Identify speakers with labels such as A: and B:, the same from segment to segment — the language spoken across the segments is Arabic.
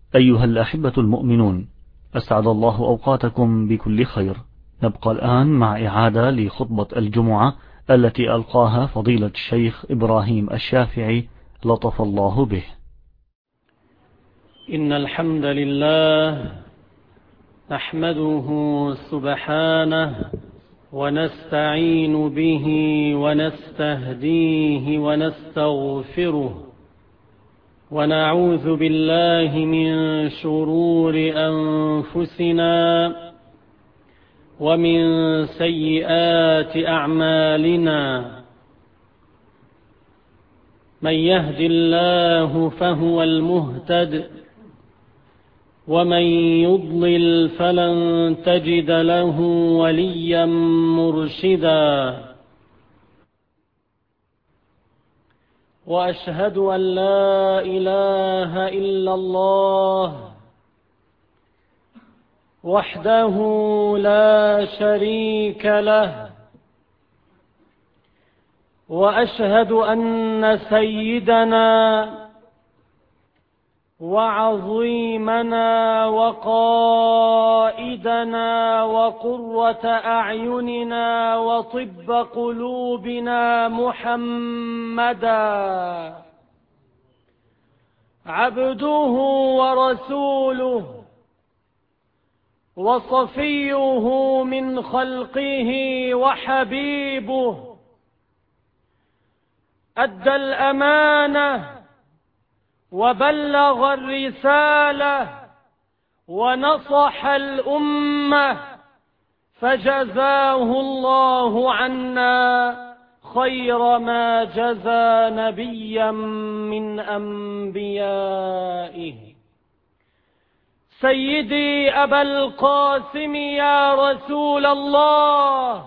A: أيها الأحبة المؤمنون، أسعد الله أوقاتكم بكل خير. نبقى الآن مع إعادة لخطبة الجمعة التي ألقاها فضيلة الشيخ إبراهيم الشافعي لطف الله به.
B: إن الحمد لله نحمده سبحانه ونستعين به ونستهديه ونستغفره، ونعوذ بالله من شرور أنفسنا ومن سيئات أعمالنا. من يهد الله فهو المهتد، ومن يضلل فلن تجد له وليا مرشدا. وأشهد أن لا إله إلا الله وحده لا شريك له، وأشهد أن سيدنا وعظيمنا وقائدنا وقرة أعيننا وطب قلوبنا محمدا عبده ورسوله وصفيه من خلقه وحبيبه، أدى الأمانة وبلغ الرسالة ونصح الأمة، فجزاه الله عنا خير ما جزى نبيا من أنبيائه. سيدي أبا القاسم يا رسول الله،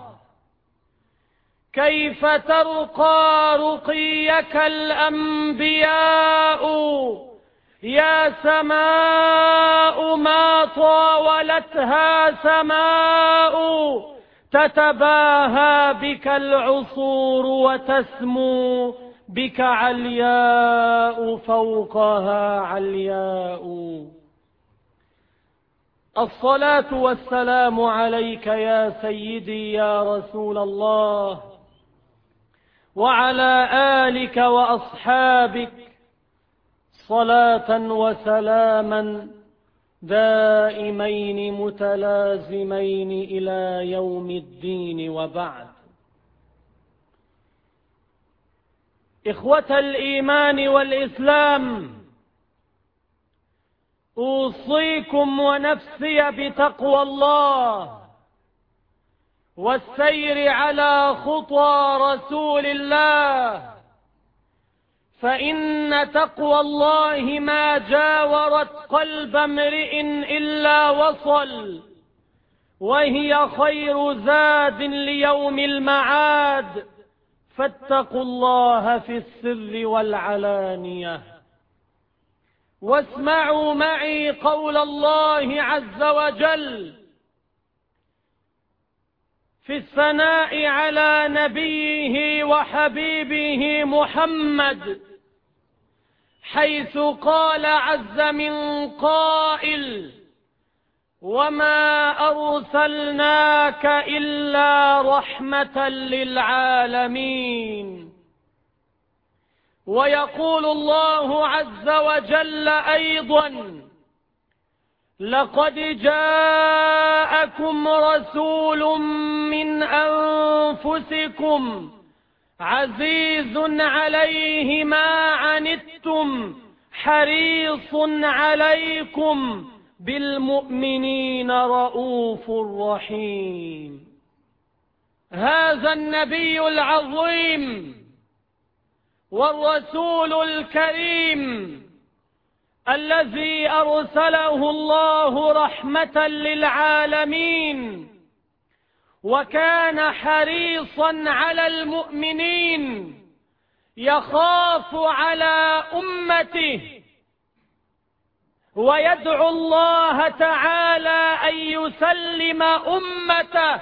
B: كيف ترقى رقيك الأنبياء يا سماء ما طاولتها سماء، تتباهى بك العصور وتسمو بك علياء فوقها علياء. الصلاة والسلام عليك يا سيدي يا رسول الله، وعلى آلك وأصحابك صلاة وسلاما دائمين متلازمين إلى يوم الدين، وبعد. إخوة الإيمان والإسلام، أوصيكم ونفسي بتقوى الله والسير على خطى رسول الله، فإن تقوى الله ما جاورت قلب امرئ إلا وصل، وهي خير زاد ليوم المعاد، فاتقوا الله في السر والعلانية. واسمعوا معي قول الله عز وجل في الثناء على نبيه وحبيبه محمد، حيث قال عز من قائل: وما أرسلناك إلا رحمة للعالمين. ويقول الله عز وجل أيضا: لقد جاءكم رسول من أنفسكم عزيز عليه ما عنتم حريص عليكم بالمؤمنين رؤوف رحيم. هذا النبي العظيم والرسول الكريم الذي أرسله الله رحمة للعالمين، وكان حريصا على المؤمنين، يخاف على أمته ويدعو الله تعالى أن يسلم أمته.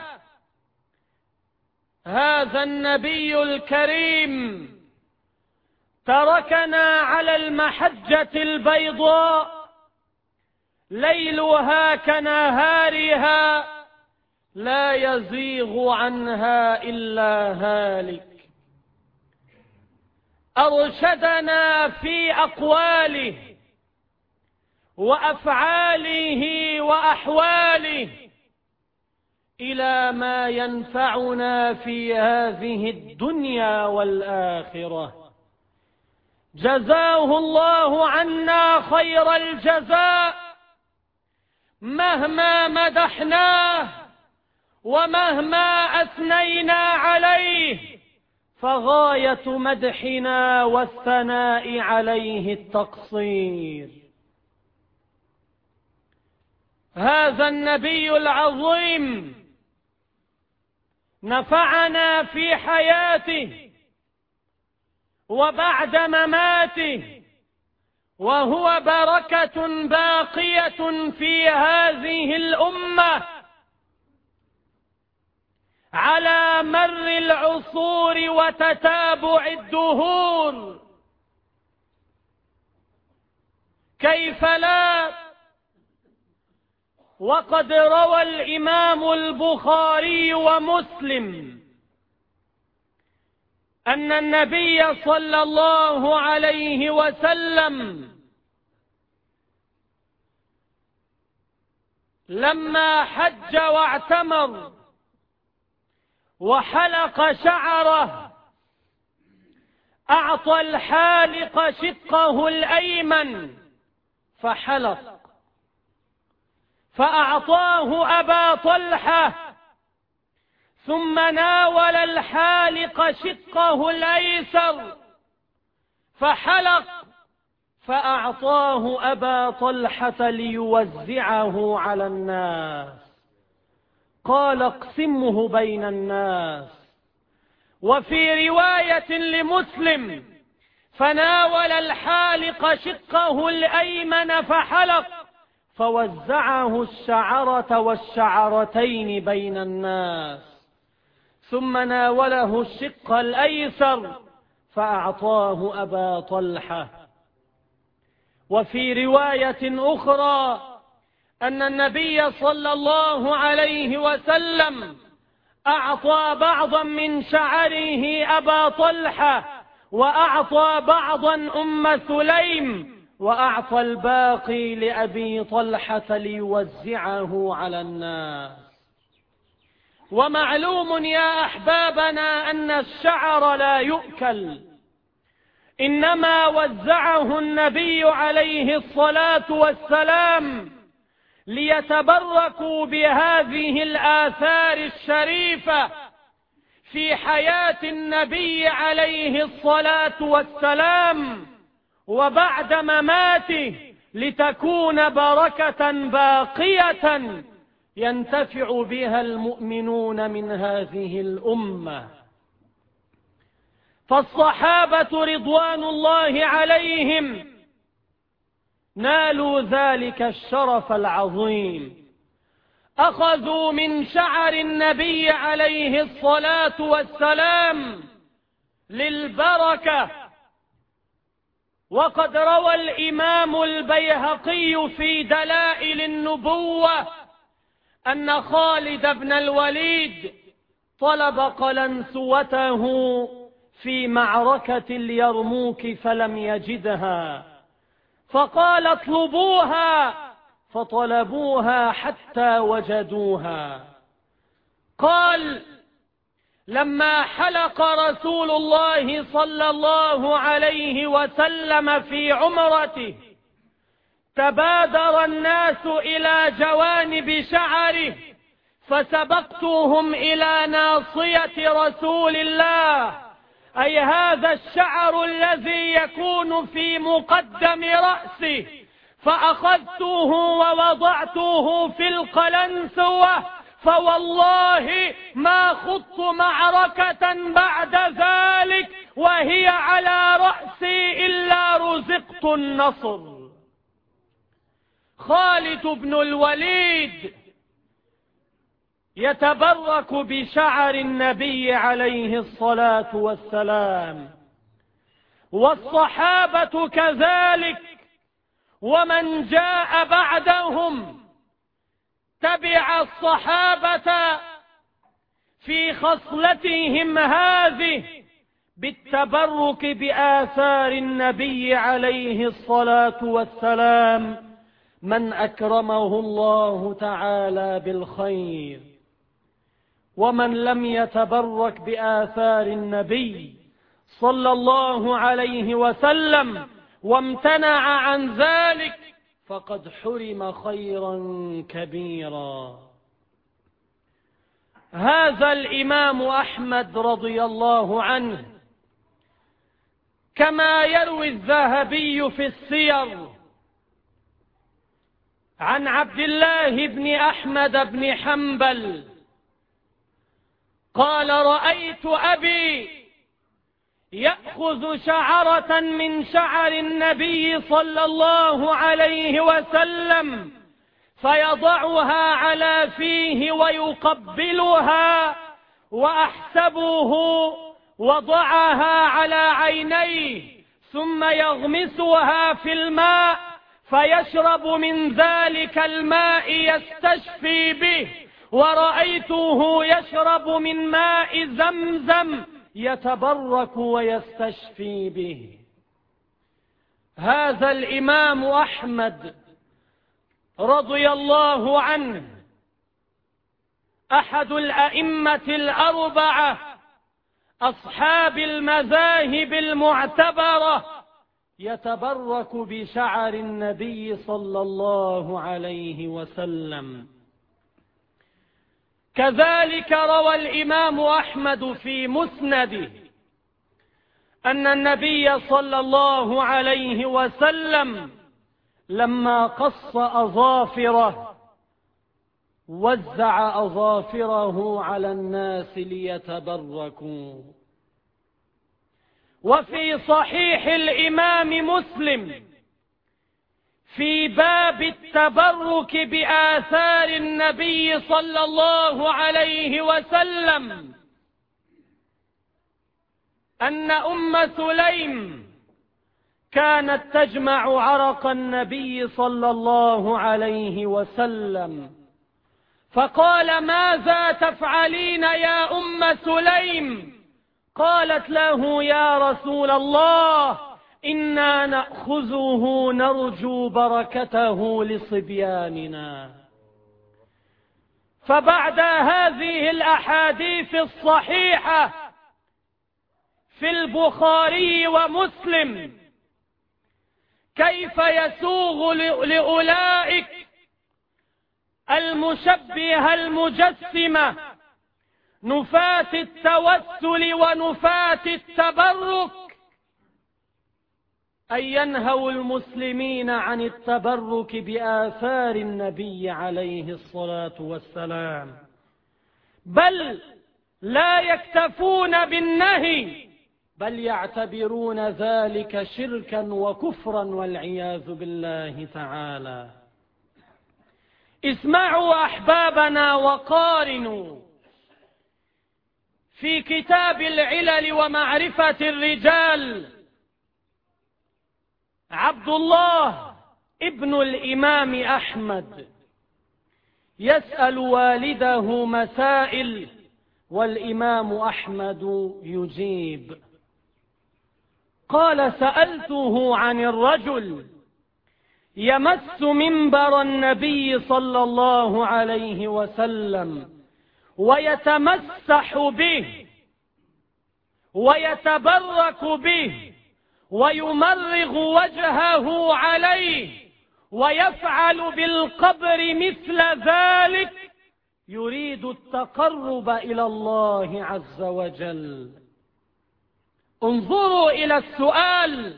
B: هذا النبي الكريم تركنا على المحجة البيضاء ليلها كنهارها لا يزيغ عنها إلا هالك. أرشدنا في أقواله وأفعاله وأحواله إلى ما ينفعنا في هذه الدنيا والآخرة. جزاه الله عنا خير الجزاء، مهما مدحناه ومهما أثنينا عليه، فغاية مدحنا والثناء عليه التقصير. هذا النبي العظيم نفعنا في حياته وبعد مماته، وهو بركة باقية في هذه الأمة على مر العصور وتتابع الدهور. كيف لا؟ وقد روى الإمام البخاري ومسلم أن النبي صلى الله عليه وسلم لما حج واعتمر وحلق شعره أعطى الحالق شقه الأيمن فحلق، فأعطاه أبا طلحة، ثم ناول الحالق شقه الأيسر فحلق، فأعطاه أبا طلحة ليوزعه على الناس. قال اقسمه بين الناس. وفي رواية لمسلم فناول الحالق شقه الأيمن فحلق، فوزعه الشعرة والشعرتين بين الناس، ثم ناوله الشق الأيسر فأعطاه أبا طلحة. وفي رواية أخرى أن النبي صلى الله عليه وسلم أعطى بعضا من شعره أبا طلحة، وأعطى بعضا أم سليم، وأعطى الباقي لأبي طلحة ليوزعه على الناس. ومعلوم يا أحبابنا أن الشعر لا يؤكل، إنما وزعه النبي عليه الصلاة والسلام ليتبركوا بهذه الآثار الشريفة في حياة النبي عليه الصلاة والسلام وبعد مماته، لتكون بركة باقية ينتفع بها المؤمنون من هذه الأمة. فالصحابة رضوان الله عليهم نالوا ذلك الشرف العظيم، أخذوا من شعر النبي عليه الصلاة والسلام للبركة. وقد روى الإمام البيهقي في دلائل النبوة أن خالد بن الوليد طلب قلنسوته في معركة اليرموك فلم يجدها، فقال اطلبوها، فطلبوها حتى وجدوها. قال لما حلق رسول الله صلى الله عليه وسلم في عمرته تبادر الناس إلى جوانب شعره، فسبقتهم إلى ناصية رسول الله، أي هذا الشعر الذي يكون في مقدم رأسه، فأخذته ووضعته في القلنسوة، فوالله ما خضت معركة بعد ذلك وهي على رأسي إلا رزقت النصر. خالد بن الوليد يتبرك بشعر النبي عليه الصلاة والسلام، والصحابة كذلك، ومن جاء بعدهم تبع الصحابة في خصلتهم هذه بالتبرك بآثار النبي عليه الصلاة والسلام من أكرمه الله تعالى بالخير. ومن لم يتبرك بآثار النبي صلى الله عليه وسلم وامتنع عن ذلك فقد حرم خيرا كبيرا. هذا الإمام أحمد رضي الله عنه كما يروي الذهبي في السير عن عبد الله بن أحمد بن حنبل قال: رأيت أبي يأخذ شعرة من شعر النبي صلى الله عليه وسلم فيضعها على فيه ويقبلها، وأحسبه وضعها على عينيه ثم يغمسها في الماء فيشرب من ذلك الماء يستشفي به، ورأيته يشرب من ماء زمزم يتبرك ويستشفي به. هذا الإمام أحمد رضي الله عنه أحد الأئمة الأربعة أصحاب المذاهب المعتبرة يتبرك بشعر النبي صلى الله عليه وسلم. كذلك روى الإمام أحمد في مسنده أن النبي صلى الله عليه وسلم لما قص أظافره وزع أظافره على الناس ليتبركوا. وفي صحيح الإمام مسلم في باب التبرك بآثار النبي صلى الله عليه وسلم أن أم سليم كانت تجمع عرق النبي صلى الله عليه وسلم، فقال: ماذا تفعلين يا أم سليم؟ قالت له: يا رسول الله، إنا نأخذه نرجو بركته لصبياننا. فبعد هذه الأحاديث الصحيحة في البخاري ومسلم كيف يسوغ لأولئك المشبهة المجسمة نفاة التوسل ونفاة التبرك أن ينهوا المسلمين عن التبرك بآثار النبي عليه الصلاة والسلام، بل لا يكتفون بالنهي بل يعتبرون ذلك شركا وكفرا والعياذ بالله تعالى. اسمعوا أحبابنا وقارنوا في كتاب العلل ومعرفة الرجال عبد الله ابن الإمام أحمد يسأل والده مسائل والإمام أحمد يجيب. قال: سألته عن الرجل يمس منبر النبي صلى الله عليه وسلم ويتمسح به ويتبرك به ويمرغ وجهه عليه ويفعل بالقبر مثل ذلك يريد التقرب إلى الله عز وجل. انظروا إلى السؤال: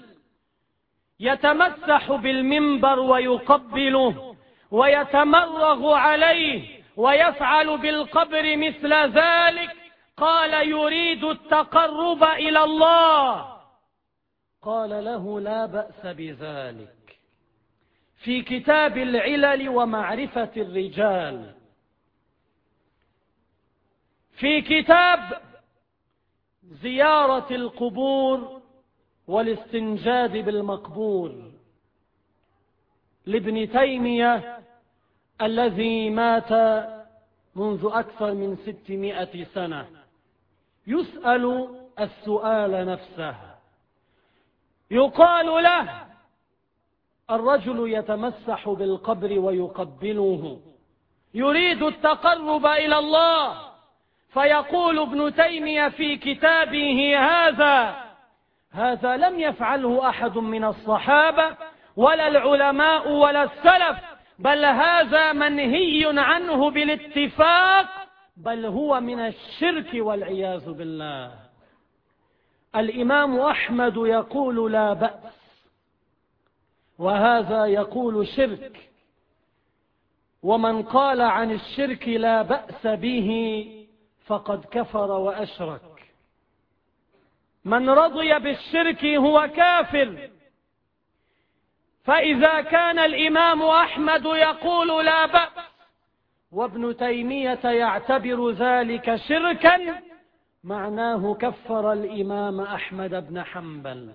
B: يتمسح بالمنبر ويقبله ويتمرغ عليه ويفعل بالقبر مثل ذلك، قال: يريد التقرب إلى الله. قال له: لا بأس بذلك. في كتاب العلل ومعرفة الرجال في كتاب زيارة القبور والاستنجاد بالمقبور لابن تيمية الذي مات منذ أكثر من 600 سنة، يسأل السؤال نفسه، يقال له: الرجل يتمسح بالقبر ويقبله يريد التقرب إلى الله، فيقول ابن تيمية في كتابه: هذا لم يفعله أحد من الصحابة ولا العلماء ولا السلف، بل هذا منهي عنه بالاتفاق، بل هو من الشرك والعياذ بالله. الإمام أحمد يقول لا بأس، وهذا يقول شرك، ومن قال عن الشرك لا بأس به فقد كفر وأشرك. من رضي بالشرك هو كافر. فإذا كان الإمام أحمد يقول لا بأس وابن تيمية يعتبر ذلك شركا، معناه كفر الإمام أحمد بن حنبل.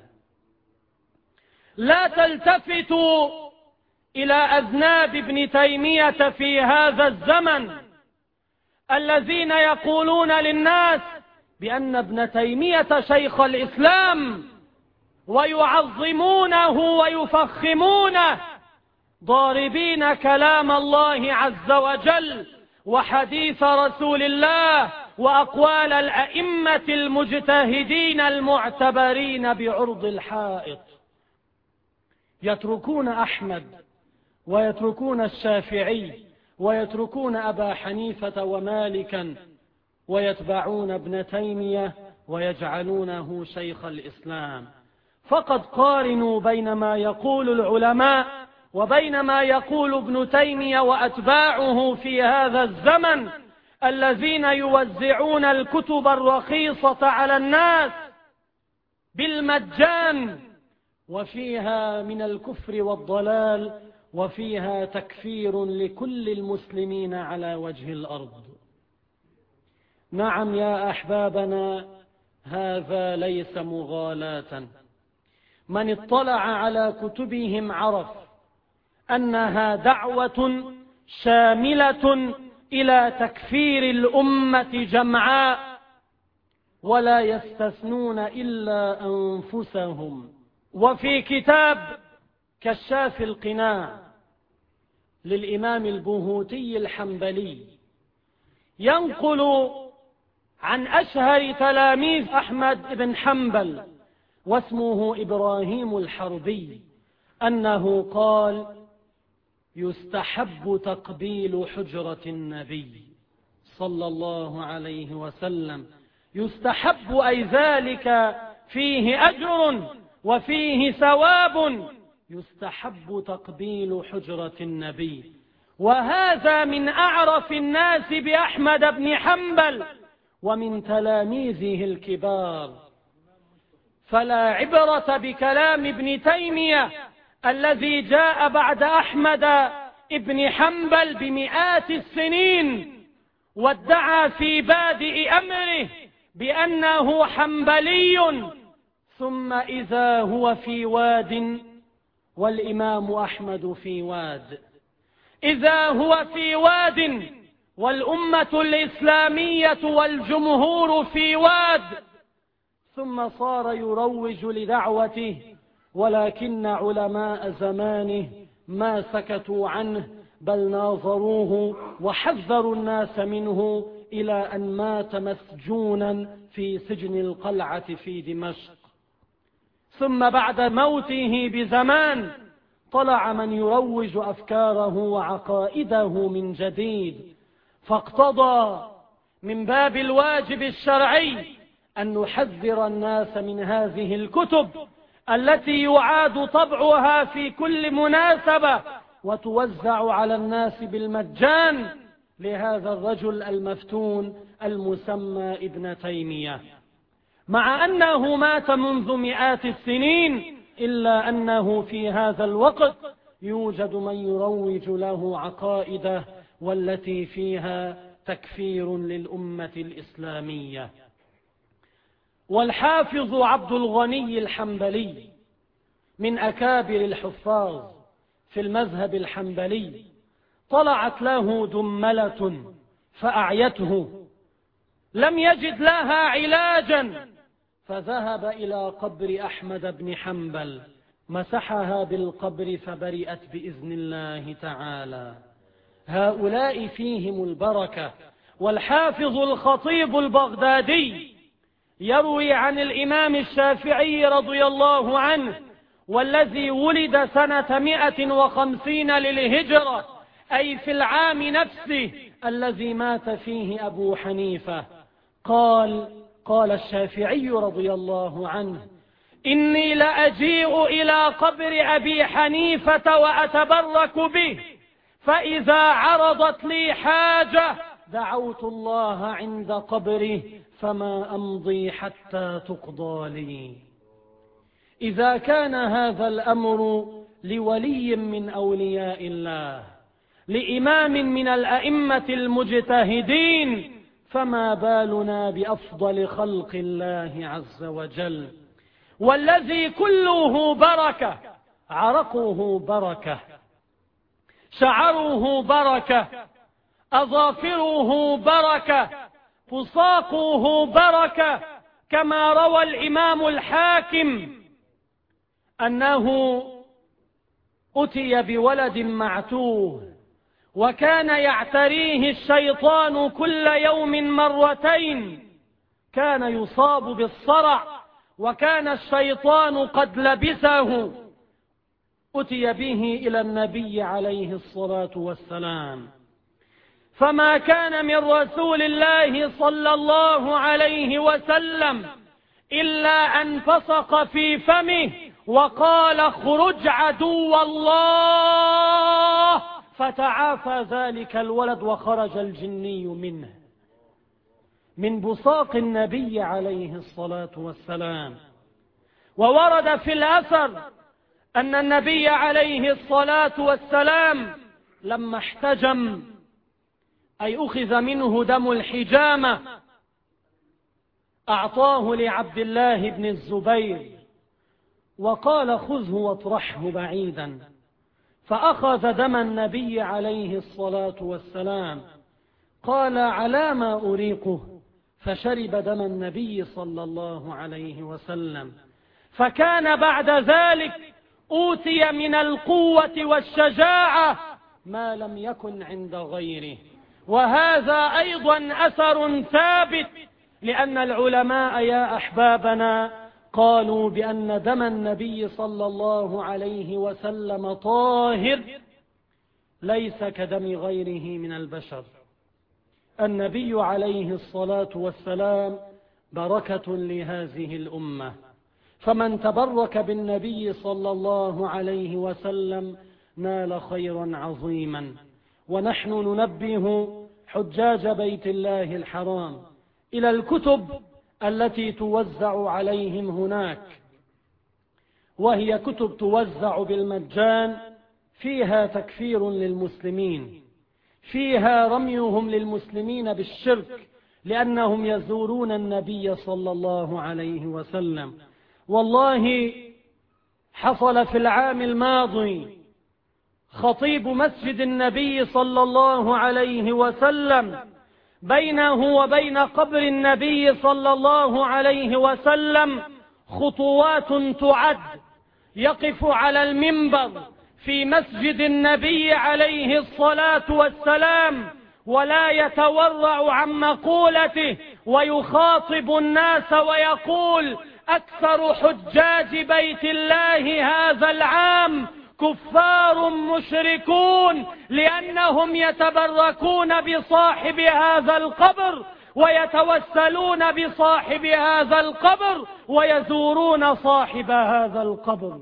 B: لا تلتفتوا إلى أذناب ابن تيمية في هذا الزمن الذين يقولون للناس بأن ابن تيمية شيخ الإسلام ويعظمونه ويفخمونه، ضاربين كلام الله عز وجل وحديث رسول الله وأقوال الأئمة المجتهدين المعتبرين بعرض الحائط. يتركون أحمد ويتركون الشافعي ويتركون أبا حنيفة ومالكا ويتبعون ابن تيمية ويجعلونه شيخ الإسلام. فقد قارنوا بين ما يقول العلماء وبين ما يقول ابن تيمية وأتباعه في هذا الزمن، الذين يوزعون الكتب الرخيصة على الناس بالمجان، وفيها من الكفر والضلال، وفيها تكفير لكل المسلمين على وجه الأرض. نعم يا أحبابنا، هذا ليس مغالاة. من اطلع على كتبهم عرف أنها دعوة شاملة إلى تكفير الأمة جمعاء، ولا يستثنون إلا أنفسهم. وفي كتاب كشاف القناع للإمام البهوتي الحنبلي ينقل عن أشهر تلاميذ أحمد بن حنبل واسمه إبراهيم الحربي أنه قال: يستحب تقبيل حجرة النبي صلى الله عليه وسلم. يستحب أي ذلك فيه أجر وفيه ثواب، يستحب تقبيل حجرة النبي. وهذا من أعرف الناس بأحمد بن حنبل ومن تلاميذه الكبار. فلا عبرة بكلام ابن تيمية الذي جاء بعد أحمد ابن حنبل بمئات السنين وادعى في بادئ أمره بأنه حنبلي، ثم إذا هو في واد والإمام أحمد في واد، إذا هو في واد والأمة الإسلامية والجمهور في واد، ثم صار يروج لدعوته، ولكن علماء زمانه ما سكتوا عنه، بل ناظروه وحذروا الناس منه إلى أن مات مسجونا في سجن القلعة في دمشق. ثم بعد موته بزمان طلع من يروج أفكاره وعقائده من جديد، فاقتضى من باب الواجب الشرعي أن نحذر الناس من هذه الكتب التي يعاد طبعها في كل مناسبة وتوزع على الناس بالمجان لهذا الرجل المفتون المسمى ابن تيمية، مع أنه مات منذ مئات السنين، إلا أنه في هذا الوقت يوجد من يروج له عقائده والتي فيها تكفير للأمة الإسلامية. والحافظ عبد الغني الحنبلي من أكابر الحفاظ في المذهب الحنبلي طلعت له دملة فأعيته، لم يجد لها علاجا، فذهب إلى قبر أحمد بن حنبل، مسحها بالقبر فبرئت بإذن الله تعالى. هؤلاء فيهم البركة. والحافظ الخطيب البغدادي يروي عن الإمام الشافعي رضي الله عنه، والذي ولد سنة 150 للهجرة، أي في العام نفسه الذي مات فيه أبو حنيفة، قال الشافعي رضي الله عنه: إني لأجيء إلى قبر أبي حنيفة وأتبرك به، فإذا عرضت لي حاجة دعوت الله عند قبره فما أمضي حتى تقضى لي. إذا كان هذا الأمر لولي من أولياء الله، لإمام من الأئمة المجتهدين، فما بالنا بأفضل خلق الله عز وجل، والذي كله بركة، عرقه بركة، شعره بركة، أظافره بركة، فساقه بركة، كما روى الإمام الحاكم أنه أتي بولد معتوه، وكان يعتريه الشيطان كل يوم مرتين، كان يصاب بالصرع، وكان الشيطان قد لبسه. أتي به إلى النبي عليه الصلاة والسلام، فما كان من رسول الله صلى الله عليه وسلم إلا أن فسق في فمه وقال: اخرج عدو الله، فتعافى ذلك الولد وخرج الجني منه، من بصاق النبي عليه الصلاة والسلام. وورد في الأثر أن النبي عليه الصلاة والسلام لما احتجم، أي أخذ منه دم الحجامة، أعطاه لعبد الله بن الزبير وقال: خذه واطرحه بعيدا. فأخذ دم النبي عليه الصلاة والسلام، قال: على ما أريقه؟ فشرب دم النبي صلى الله عليه وسلم. فكان بعد ذلك أوتي من القوة والشجاعة ما لم يكن عند غيره. وهذا أيضا أثر ثابت، لأن العلماء يا أحبابنا قالوا بأن دم النبي صلى الله عليه وسلم طاهر ليس كدم غيره من البشر. النبي عليه الصلاة والسلام بركة لهذه الأمة، فمن تبرك بالنبي صلى الله عليه وسلم نال خيرا عظيما. ونحن ننبه حجاج بيت الله الحرام إلى الكتب التي توزع عليهم هناك، وهي كتب توزع بالمجان، فيها تكفير للمسلمين، فيها رميهم للمسلمين بالشرك، لأنهم يزورون النبي صلى الله عليه وسلم. والله حصل في العام الماضي خطيب مسجد النبي صلى الله عليه وسلم بينه وبين قبر النبي صلى الله عليه وسلم خطوات تعد، يقف على المنبر في مسجد النبي عليه الصلاة والسلام ولا يتورع عن مقولته، ويخاطب الناس ويقول: أكثر حجاج بيت الله هذا العام كفار مشركون، لأنهم يتبركون بصاحب هذا القبر ويتوسلون بصاحب هذا القبر ويزورون صاحب هذا القبر.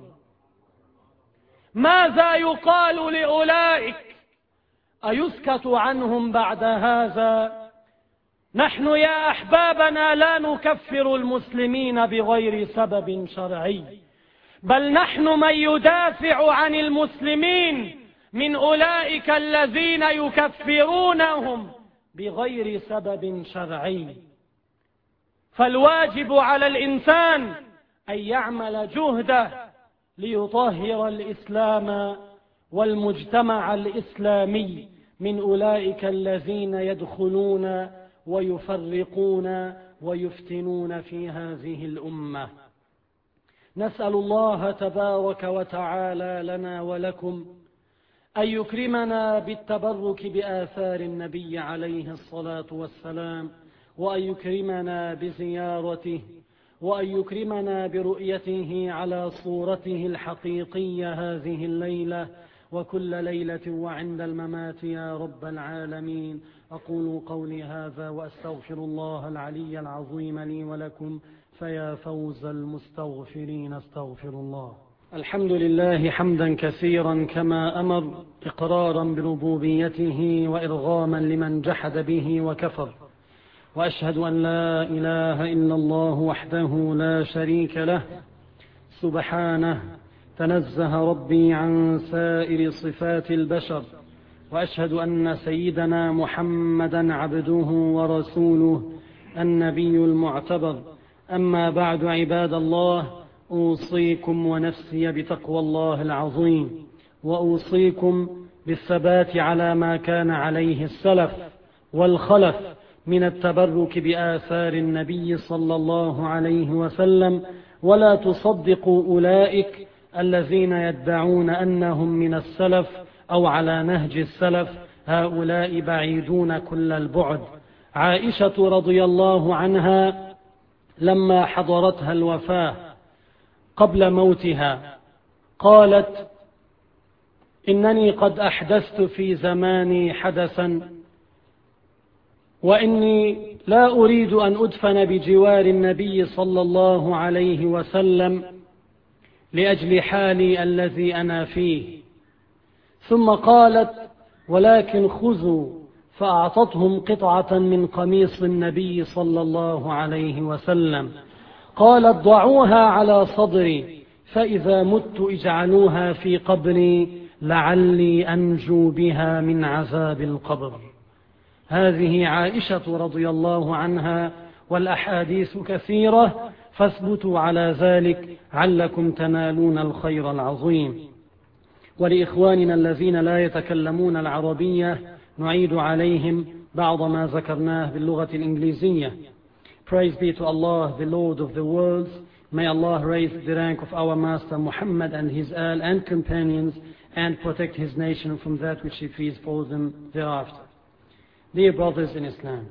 B: ماذا يقال لأولئك؟ أيسكت عنهم بعد هذا؟ نحن يا أحبابنا لا نكفر المسلمين بغير سبب شرعي، بل نحن من يدافع عن المسلمين من أولئك الذين يكفرونهم بغير سبب شرعي. فالواجب على الإنسان أن يعمل جهده ليطهر الإسلام والمجتمع الإسلامي من أولئك الذين يدخلون ويفرقون ويفتنون في هذه الأمة. نسأل الله تبارك وتعالى لنا ولكم أن يكرمنا بالتبرك بآثار النبي عليه الصلاة والسلام، وأن يكرمنا بزيارته، وأن يكرمنا برؤيته على صورته الحقيقية هذه الليلة وكل ليلة وعند الممات يا رب العالمين. أقول قولي هذا وأستغفر الله العلي العظيم لي ولكم، فيا فوز المستغفرين. استغفر الله. الحمد لله حمدا كثيرا كما أمر، إقرارا بربوبيته وإرغاما لمن جحد به وكفر، وأشهد أن لا إله إلا الله وحده لا شريك له سبحانه، تنزه ربي عن سائر صفات البشر، وأشهد أن سيدنا محمدا عبده ورسوله النبي المعتبر. أما بعد، عباد الله، أوصيكم ونفسي بتقوى الله العظيم، وأوصيكم بالثبات على ما كان عليه السلف والخلف من التبرك بآثار النبي صلى الله عليه وسلم، ولا تصدقوا أولئك الذين يدعون أنهم من السلف أو على نهج السلف، هؤلاء بعيدون كل البعد. عائشة رضي الله عنها لما حضرتها الوفاة قبل موتها قالت: إنني قد أحدثت في زماني حدثا، وإني لا أريد أن أدفن بجوار النبي صلى الله عليه وسلم لأجل حالي الذي أنا فيه. ثم قالت: ولكن خذوا، فأعطتهم قطعة من قميص النبي صلى الله عليه وسلم. قالت: ضعوها على صدري، فإذا مت اجعلوها في قبري لعلي أنجو بها من عذاب القبر. هذه عائشة رضي الله عنها، والأحاديث كثيرة، فاثبتوا على ذلك علكم تنالون الخير العظيم. ولإخواننا الذين لا يتكلمون العربية نعيد عليهم بعض ما ذكرناه باللغة الإنجليزية. Praise be to Allah, the Lord of the worlds. May Allah raise the rank of our Master Muhammad and his al and companions, and protect his nation from that which he fears for them thereafter. Dear brothers in Islam,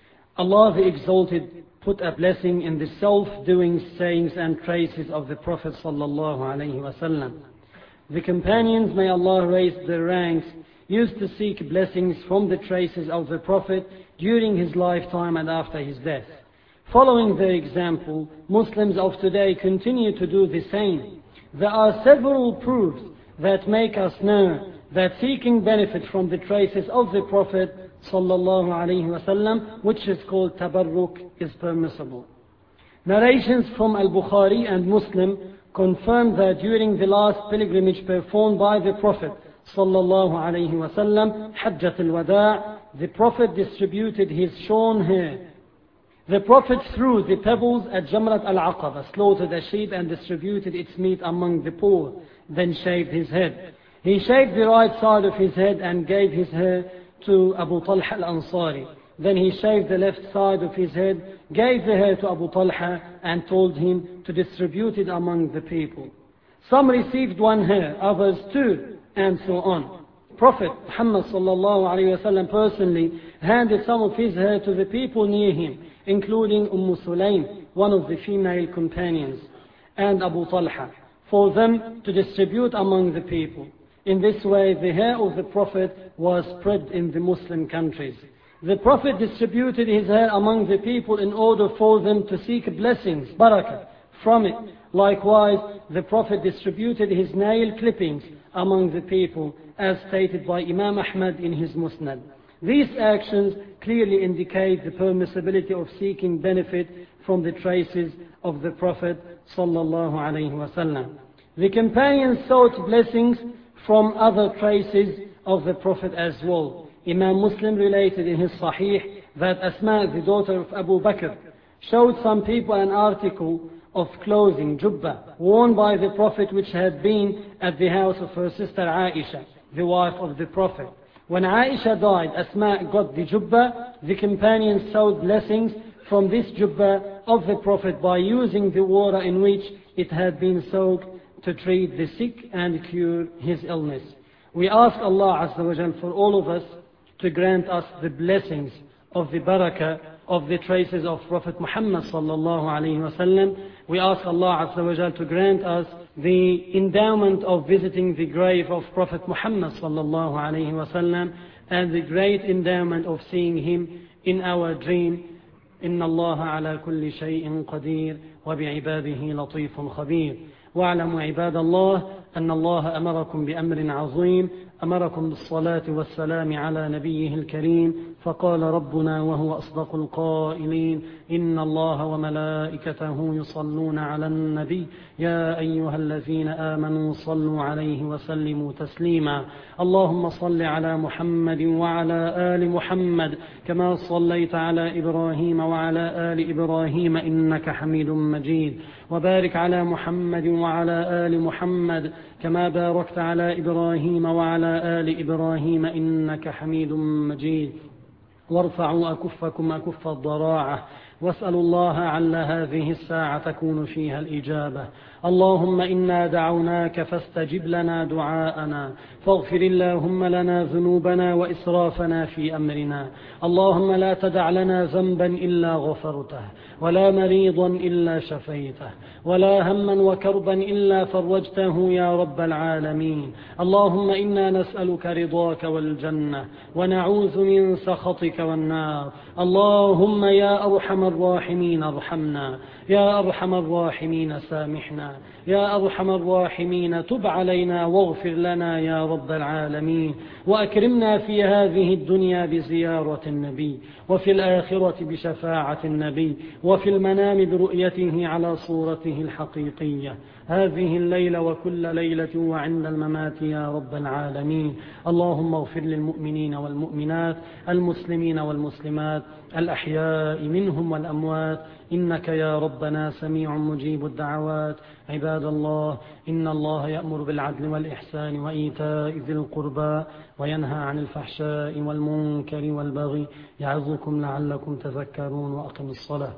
B: Allah the Exalted put a blessing in the self-doing sayings and traces of the Prophet sallallahu alaihi wasallam. The companions, may Allah raise their ranks, used to seek blessings from the traces of the Prophet during his lifetime and after his death. Following their example, Muslims of today continue to do the same. There are several proofs that make us know that seeking benefit from the traces of the Prophet sallallahu alaihi wasallam, which is called tabarruk, is permissible. Narrations from Al-Bukhari and Muslim confirm that during the last pilgrimage performed by the Prophet sallallahu alaihi wasallam, Hajjat al-Wada', the Prophet distributed his shorn hair. The Prophet threw the pebbles at Jamrat al-Aqaba, slaughtered a sheep and distributed its meat among the poor, then shaved his head. He shaved the right side of his head and gave his hair to Abu Talha al-Ansari. Then he shaved the left side of his head, gave the hair to Abu Talha, and told him to distribute it among the people. Some received one hair, others two, and so on. Prophet Muhammad sallallahu alaihi wasallam personally handed some of his hair to the people near him, including Sulaym, one of the female companions, and Abu Talha, for them to distribute among the people. In this way, the hair of the Prophet was spread in the Muslim countries. The Prophet distributed his hair among the people in order for them to seek blessings, barakah, from it. Likewise, the Prophet distributed his nail clippings among the people, as stated by Imam Ahmad in his Musnad. These actions clearly indicate the permissibility of seeking benefit from the traces of the Prophet sallallahu alaihi wasallam. The companions sought blessings from other traces of the Prophet as well. Imam Muslim related in his Sahih that Asma, the daughter of Abu Bakr, showed some people an article of clothing, jubbah, worn by the Prophet, which had been at the house of her sister Aisha, the wife of the Prophet. When Aisha died, Asma got the jubbah. The companions sought blessings from this jubbah of the Prophet by using the water in which it had been soaked to treat the sick and cure his illness. We ask Allah Azza wa Jal for all of us to grant us the blessings of the barakah of the traces of Prophet Muhammad sallallahu alayhi wa sallam. We ask Allah Azza wa Jal to grant us the endowment of visiting the grave of Prophet Muhammad sallallahu alayhi wa sallam and the great endowment of seeing him in our dream. إن الله على كل شيء قدير وبعباده لطيف خبير. واعلموا عباد الله أن الله أمركم بأمر عظيم، أمركم بالصلاة والسلام على نبيه الكريم، فقال ربنا وهو أصدق القائلين: إن الله وملائكته يصلون على النبي يا أيها الذين آمنوا صلوا عليه وسلموا تسليما. اللهم صل على محمد وعلى آل محمد كما صليت على إبراهيم وعلى آل إبراهيم إنك حميد مجيد، وبارك على محمد وعلى آل محمد كما باركت على إبراهيم وعلى آل إبراهيم إنك حميد مجيد. وارفعوا أكفكم أكف الضراعة واسألوا الله عل هذه الساعة تكون فيها الإجابة. اللهم إنا دعوناك فاستجب لنا دعاءنا، فاغفر اللهم لنا ذنوبنا وإسرافنا في أمرنا. اللهم لا تدع لنا ذنبا إلا غفرته، ولا مريضا إلا شفيته، ولا هما وكربا إلا فرجته يا رب العالمين. اللهم إنا نسألك رضاك والجنة ونعوذ من سخطك والنار. اللهم يا أرحم الراحمين ارحمنا، يا أرحم الراحمين سامحنا، يا أرحم الراحمين تب علينا واغفر لنا يا رب العالمين. وأكرمنا في هذه الدنيا بزيارة النبي، وفي الآخرة بشفاعة النبي، وفي المنام برؤيته على صورته الحقيقية هذه الليلة وكل ليلة وعند الممات يا رب العالمين. اللهم اغفر للمؤمنين والمؤمنات، المسلمين والمسلمات، الأحياء منهم والأموات، إنك يا ربنا سميع مجيب الدعوات. عباد الله، إن الله يأمر بالعدل والإحسان وإيتاء ذي القربى وينهى عن الفحشاء والمنكر والبغي يعظكم لعلكم تذكرون. وأقم الصلاة.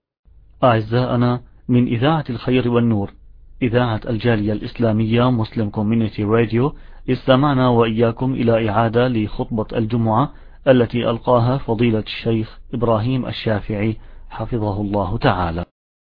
A: أعزائنا من إذاعة الخير والنور، إذاعة الجالية الإسلامية مسلم كوميونيتي راديو، استمعنا وإياكم إلى إعادة لخطبة الجمعة التي ألقاها فضيلة الشيخ إبراهيم الشافعي حفظه الله تعالى.